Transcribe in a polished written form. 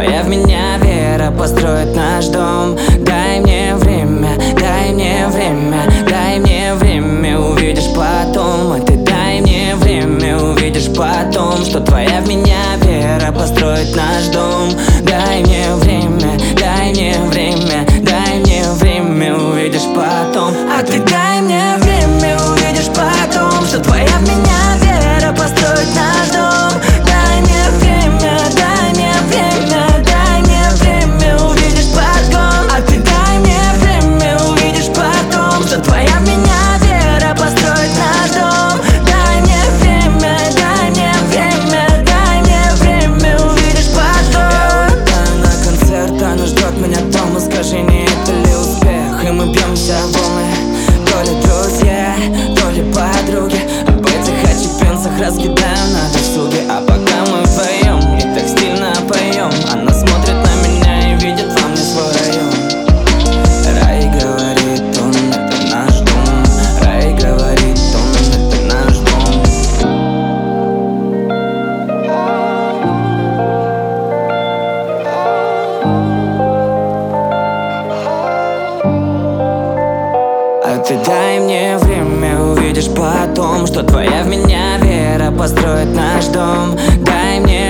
твоя в меня вера построит наш дом. Дай мне время, дай мне время, дай мне время, увидишь потом. А ты дай мне время, увидишь потом, что твоя в меня вера построит наш дом. Дай мне время, дай мне время, дай мне время, увидишь потом. А ты дай мне время, увидишь потом, что твоя в меня вера построит наш дом. Дай мне время, дай мне время, дай мне время, увидишь потом. А ты дай мне время, увидишь потом, что твоя в меня вера построит наш дом. Дай мне время, дай мне время, дай мне время, увидишь потом. Я улетаю на концерт, она ждет меня дома. Скажи, не это ли успех? И мы бьемся в волны. То ли друзья, то ли подруги. Об этих отчепенцах раскидаю на досуге. А пока мы вдвоем и так стильно поем, она смотрит на меня и видит во мне свой район. Рай говорит, он это наш дом. Рай говорит, он это наш дом. А ты дай мне время, увидишь потом, что твоя в меня вера построит наш дом. Дай мне